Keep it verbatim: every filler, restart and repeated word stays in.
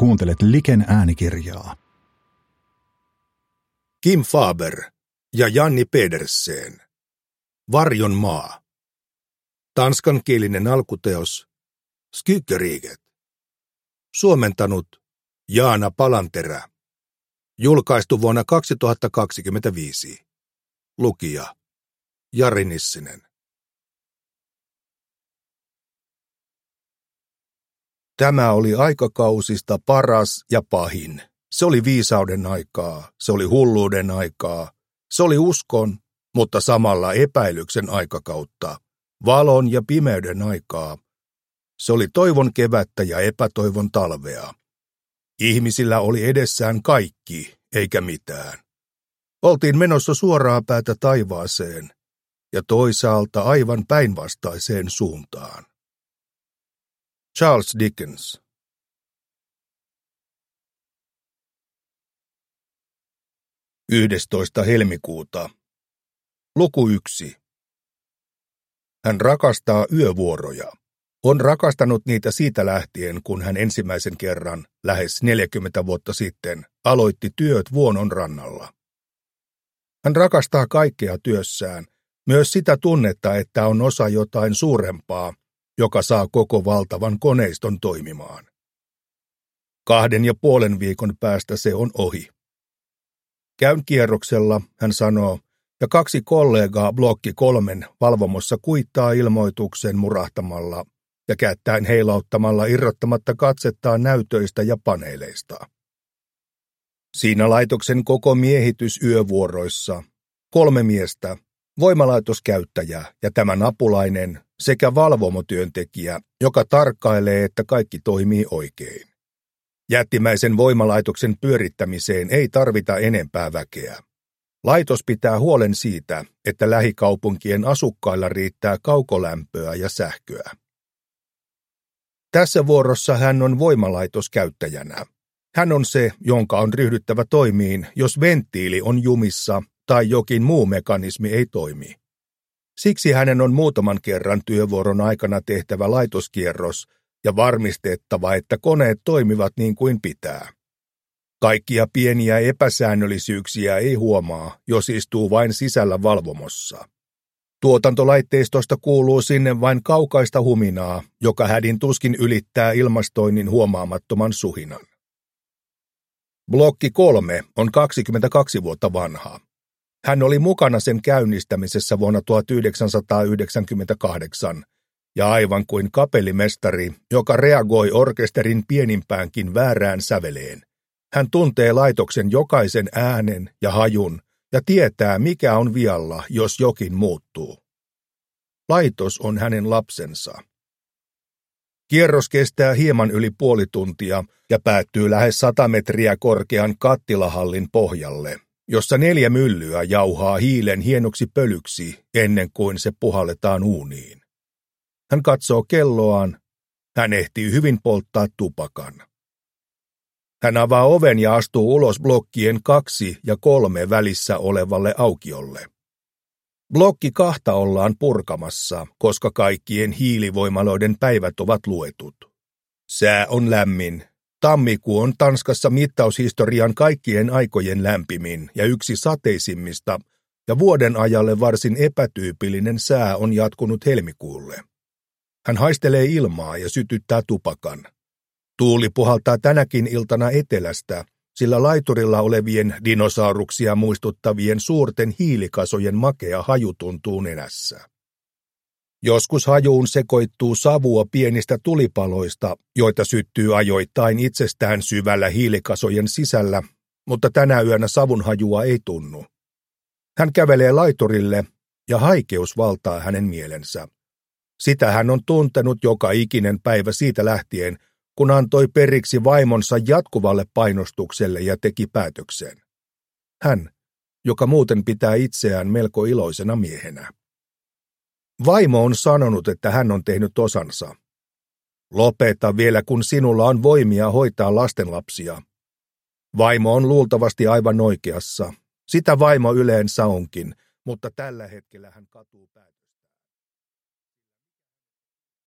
kuuntelet Liken äänikirjaa. Kim Faber ja Janni Pedersen. Varjon maa. Tanskankielinen alkuteos Skykeriget. Suomentanut Jaana Palanterä. Julkaistu vuonna kaksituhattakaksikymmentäviisi. Lukija Jari Nissinen. Tämä oli aikakausista paras ja pahin. Se oli viisauden aikaa, se oli hulluuden aikaa, se oli uskon, mutta samalla epäilyksen aikakautta, valon ja pimeyden aikaa. Se oli toivon kevättä ja epätoivon talvea. Ihmisillä oli edessään kaikki, eikä mitään. Oltiin menossa suoraa päätä taivaaseen ja toisaalta aivan päinvastaiseen suuntaan. Charles Dickens. yhdestoista helmikuuta. Luku yksi. Hän rakastaa yövuoroja. On rakastanut niitä siitä lähtien, kun hän ensimmäisen kerran, lähes neljäkymmentä vuotta sitten, aloitti työt Vuonon rannalla. Hän rakastaa kaikkea työssään, myös sitä tunnetta, että on osa jotain suurempaa, joka saa koko valtavan koneiston toimimaan. Kahden ja puolen viikon päästä se on ohi. Käyn kierroksella, hän sanoo, ja kaksi kollegaa blokki kolmen valvomossa kuittaa ilmoituksen murahtamalla ja kättäen heilauttamalla irrottamatta katsettaan näytöistä ja paneeleista. Siinä laitoksen koko miehitys yövuoroissa, kolme miestä, voimalaitoskäyttäjä ja tämän apulainen sekä valvomotyöntekijä, joka tarkkailee, että kaikki toimii oikein. Jättimäisen voimalaitoksen pyörittämiseen ei tarvita enempää väkeä. Laitos pitää huolen siitä, että lähikaupunkien asukkailla riittää kaukolämpöä ja sähköä. Tässä vuorossa hän on voimalaitoskäyttäjänä. Hän on se, jonka on ryhdyttävä toimiin, jos venttiili on jumissa tai jokin muu mekanismi ei toimi. Siksi hänen on muutaman kerran työvuoron aikana tehtävä laitoskierros ja varmistettava, että koneet toimivat niin kuin pitää. Kaikkia pieniä epäsäännöllisyyksiä ei huomaa, jos istuu vain sisällä valvomossa. Tuotantolaitteistosta kuuluu sinne vain kaukaista huminaa, joka hädin tuskin ylittää ilmastoinnin huomaamattoman suhinan. Blokki kolme on kaksikymmentäkaksi vuotta vanha. Hän oli mukana sen käynnistämisessä vuonna tuhatyhdeksänsataayhdeksänkymmentäkahdeksan, ja aivan kuin kapellimestari, joka reagoi orkesterin pienimpäänkin väärään säveleen. Hän tuntee laitoksen jokaisen äänen ja hajun ja tietää, mikä on vialla, jos jokin muuttuu. Laitos on hänen lapsensa. Kierros kestää hieman yli puoli tuntia ja päättyy lähes sata metriä korkean kattilahallin pohjalle, jossa neljä myllyä jauhaa hiilen hienoksi pölyksi ennen kuin se puhalletaan uuniin. Hän katsoo kelloaan. Hän ehtii hyvin polttaa tupakan. Hän avaa oven ja astuu ulos blokkien kaksi ja kolme välissä olevalle aukiolle. Blokki kahta ollaan purkamassa, koska kaikkien hiilivoimaloiden päivät ovat luetut. Sää on lämmin. Tammikuu on Tanskassa mittaushistorian kaikkien aikojen lämpimin ja yksi sateisimmista, ja vuoden ajalle varsin epätyypillinen sää on jatkunut helmikuulle. Hän haistelee ilmaa ja sytyttää tupakan. Tuuli puhaltaa tänäkin iltana etelästä, sillä laiturilla olevien dinosauruksia muistuttavien suurten hiilikasojen makea haju tuntuu nenässä. Joskus hajuun sekoittuu savua pienistä tulipaloista, joita syttyy ajoittain itsestään syvällä hiilikasojen sisällä, mutta tänä yönä savun hajua ei tunnu. Hän kävelee laiturille ja haikeus valtaa hänen mielensä. Sitä hän on tuntenut joka ikinen päivä siitä lähtien, kun antoi periksi vaimonsa jatkuvalle painostukselle ja teki päätöksen. Hän, joka muuten pitää itseään melko iloisena miehenä. Vaimo on sanonut, että hän on tehnyt osansa. Lopeta vielä, kun sinulla on voimia hoitaa lastenlapsia. Vaimo on luultavasti aivan oikeassa. Sitä vaimo yleensä onkin, mutta tällä hetkellä hän katuu päätöksen.